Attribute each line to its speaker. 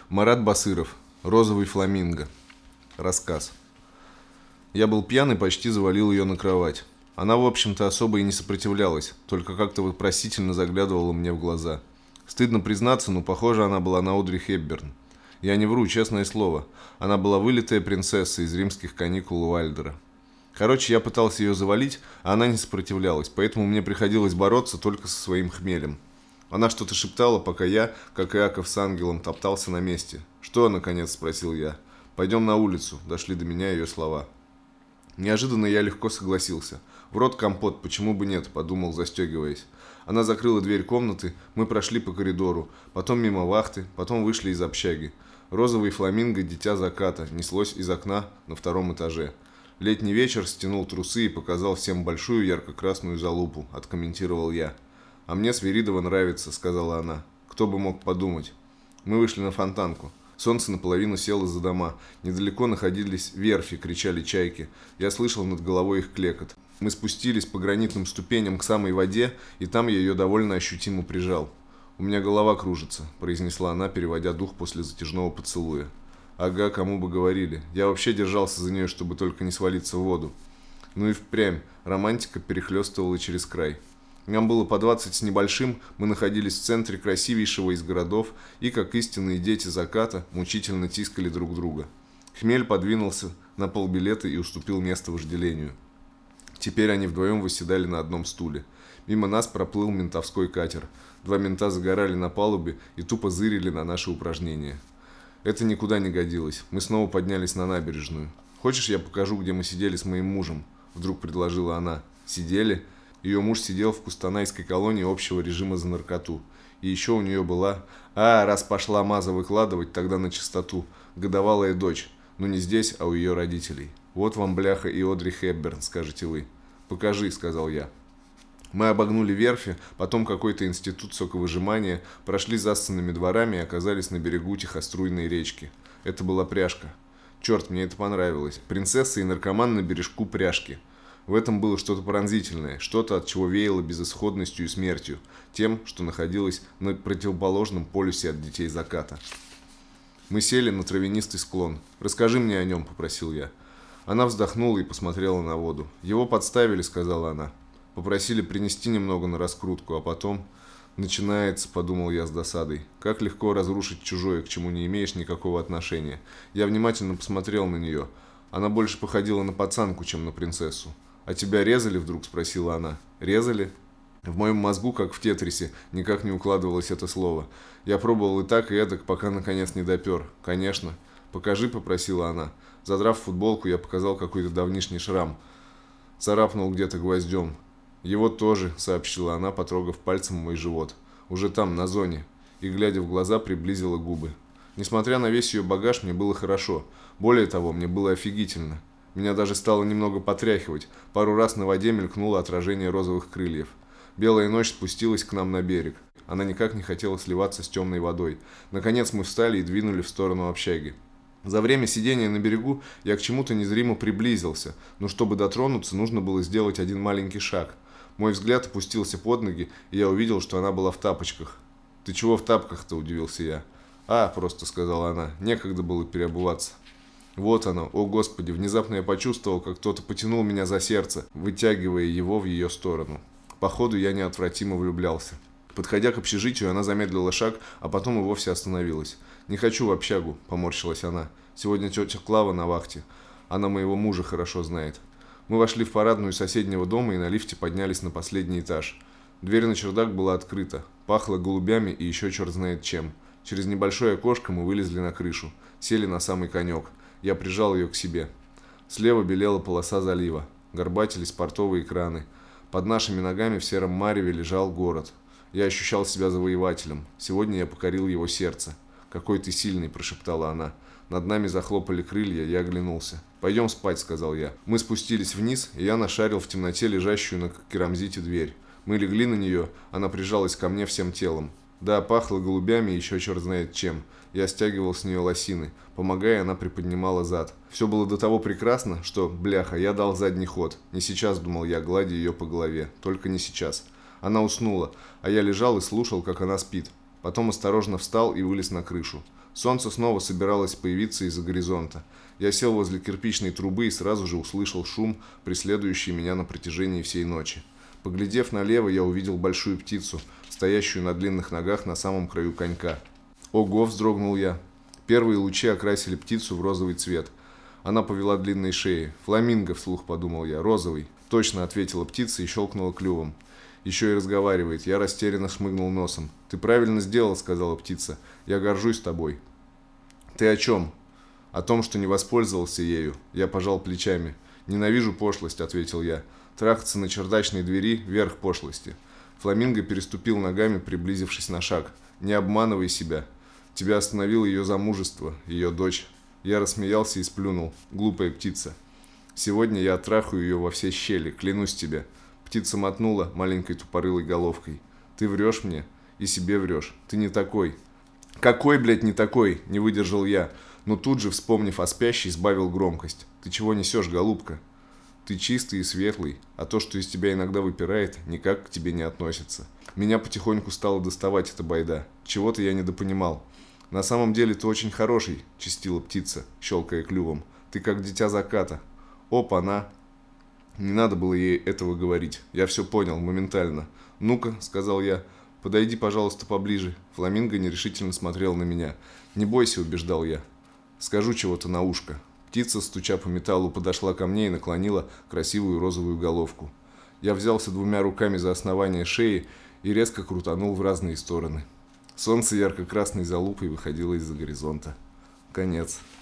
Speaker 1: Марат Басыров. Розовый фламинго. Рассказ. Я был пьян и почти завалил ее на кровать. Она, в общем-то, особо и не сопротивлялась, только как-то вопросительно заглядывала мне в глаза. Стыдно признаться, но похоже она была на Одри Хепберн. Я не вру, честное слово. Она была вылитая принцесса из римских каникул Уайльдера. Короче, я пытался ее завалить, а она не сопротивлялась, поэтому мне приходилось бороться только со своим хмелем. Она что-то шептала, пока я, как Иаков с ангелом, топтался на месте. «Что?» – наконец спросил я. «Пойдем на улицу», – дошли до меня ее слова. Неожиданно я легко согласился. «В рот компот, почему бы нет?» – подумал, застегиваясь. Она закрыла дверь комнаты, мы прошли по коридору, потом мимо вахты, потом вышли из общаги. Розовый фламинго, дитя заката, неслось из окна на втором этаже. Летний вечер стянул трусы и показал всем большую ярко-красную залупу, откомментировал я. «А мне Свиридова нравится», — сказала она. «Кто бы мог подумать». Мы вышли на Фонтанку. Солнце наполовину село за дома. Недалеко находились верфи, кричали чайки. Я слышал над головой их клекот. Мы спустились по гранитным ступеням к самой воде, и там я ее довольно ощутимо прижал. «У меня голова кружится», — произнесла она, переводя дух после затяжного поцелуя. «Ага, кому бы говорили. Я вообще держался за нее, чтобы только не свалиться в воду». Ну и впрямь, романтика перехлестывала через край. Нам было по 20 с небольшим, мы находились в центре красивейшего из городов и, как истинные дети заката, мучительно тискали друг друга. Хмель подвинулся на полбилета и уступил место вожделению. Теперь они вдвоем восседали на одном стуле. Мимо нас проплыл ментовской катер. Два мента загорали на палубе и тупо зырили на наши упражнения. Это никуда не годилось. Мы снова поднялись на набережную. «Хочешь, я покажу, где мы сидели с моим мужем?» Вдруг предложила она. «Сидели?» Ее муж сидел в кустанайской колонии общего режима за наркоту. И еще у нее была... раз пошла Маза выкладывать, тогда на чистоту. Годовалая дочь. Но не здесь, а у ее родителей. «Вот вам, бляха, и Одри Хепберн», скажете вы. «Покажи», сказал я. Мы обогнули верфи, потом какой-то институт соковыжимания, прошли зассанными дворами и оказались на берегу тихоструйной речки. Это была пряжка. Черт, мне это понравилось. Принцесса и наркоман на бережку пряжки. В этом было что-то пронзительное, что-то, от чего веяло безысходностью и смертью, тем, что находилось на противоположном полюсе от детей заката. Мы сели на травянистый склон. «Расскажи мне о нем», — попросил я. Она вздохнула и посмотрела на воду. «Его подставили», — сказала она. Попросили принести немного на раскрутку, а потом... «Начинается», — подумал я с досадой. «Как легко разрушить чужое, к чему не имеешь никакого отношения». Я внимательно посмотрел на нее. Она больше походила на пацанку, чем на принцессу. «А тебя резали?» — вдруг спросила она. «Резали?» В моем мозгу, как в тетрисе, никак не укладывалось это слово. Я пробовал и так, и эдак, пока наконец не допер. «Конечно». «Покажи», — попросила она. Задрав футболку, я показал какой-то давнишний шрам. Царапнул где-то гвоздем. «Его тоже», — сообщила она, потрогав пальцем мой живот. «Уже там, на зоне». И, глядя в глаза, приблизила губы. Несмотря на весь ее багаж, мне было хорошо. Более того, мне было офигительно. Меня даже стало немного потряхивать. Пару раз на воде мелькнуло отражение розовых крыльев. Белая ночь спустилась к нам на берег. Она никак не хотела сливаться с темной водой. Наконец мы встали и двинули в сторону общаги. За время сидения на берегу я к чему-то незримо приблизился, но чтобы дотронуться, нужно было сделать один маленький шаг. Мой взгляд опустился под ноги, и я увидел, что она была в тапочках. «Ты чего в тапках-то?» – удивился я. Просто сказала она, некогда было переобуваться. Вот оно, о господи, внезапно я почувствовал, как кто-то потянул меня за сердце, вытягивая его в ее сторону. Походу, я неотвратимо влюблялся. Подходя к общежитию, она замедлила шаг, а потом и вовсе остановилась. «Не хочу в общагу», – поморщилась она. «Сегодня тетя Клава на вахте. Она моего мужа хорошо знает». Мы вошли в парадную соседнего дома и на лифте поднялись на последний этаж. Дверь на чердак была открыта. Пахло голубями и еще черт знает чем. Через небольшое окошко мы вылезли на крышу. Сели на самый конек. Я прижал ее к себе. Слева белела полоса залива. Горбатились портовые краны. Под нашими ногами в сером мареве лежал город. Я ощущал себя завоевателем. Сегодня я покорил его сердце. «Какой ты сильный», – прошептала она. Над нами захлопали крылья, я оглянулся. «Пойдем спать», – сказал я. Мы спустились вниз, и я нашарил в темноте лежащую на керамзите дверь. Мы легли на нее, она прижалась ко мне всем телом. Да, пахло голубями и еще черт знает чем. Я стягивал с нее лосины. Помогая, она приподнимала зад. Все было до того прекрасно, что, бляха, я дал задний ход. Не сейчас, думал я, гладя ее по голове. Только не сейчас. Она уснула, а я лежал и слушал, как она спит. Потом осторожно встал и вылез на крышу. Солнце снова собиралось появиться из-за горизонта. Я сел возле кирпичной трубы и сразу же услышал шум, преследующий меня на протяжении всей ночи. Поглядев налево, я увидел большую птицу, стоящую на длинных ногах на самом краю конька. «Ого!» – вздрогнул я. Первые лучи окрасили птицу в розовый цвет. Она повела длинной шеей. «Фламинго!» – вслух подумал я. «Розовый!» «Точно!» – ответила птица и щелкнула клювом. «Еще и разговаривает». Я растерянно шмыгнул носом. «Ты правильно сделал», – сказала птица. «Я горжусь тобой». «Ты о чем?» «О том, что не воспользовался ею». Я пожал плечами. «Ненавижу пошлость», – ответил я. «Трахаться на чердачной двери – верх пошлости». Фламинго переступил ногами, приблизившись на шаг. «Не обманывай себя. Тебя остановило ее замужество, ее дочь». Я рассмеялся и сплюнул. «Глупая птица. Сегодня я оттрахаю ее во все щели, клянусь тебе». Птица мотнула маленькой тупорылой головкой. «Ты врешь мне и себе врешь. Ты не такой». «Какой, блядь, не такой?» – не выдержал я. Но тут же, вспомнив о спящей, сбавил громкость. «Ты чего несешь, голубка? Ты чистый и светлый, а то, что из тебя иногда выпирает, никак к тебе не относится». Меня потихоньку стало доставать эта байда. Чего-то я недопонимал. «На самом деле ты очень хороший», – чистила птица, щелкая клювом. «Ты как дитя заката». «Опа-на!» Не надо было ей этого говорить. Я все понял моментально. «Ну-ка», – сказал я, – «подойди, пожалуйста, поближе». Фламинго нерешительно смотрел на меня. «Не бойся», – убеждал я. «Скажу чего-то на ушко». Птица, стуча по металлу, подошла ко мне и наклонила красивую розовую головку. Я взялся двумя руками за основание шеи и резко крутанул в разные стороны. Солнце ярко-красной залупой выходило из-за горизонта. Конец.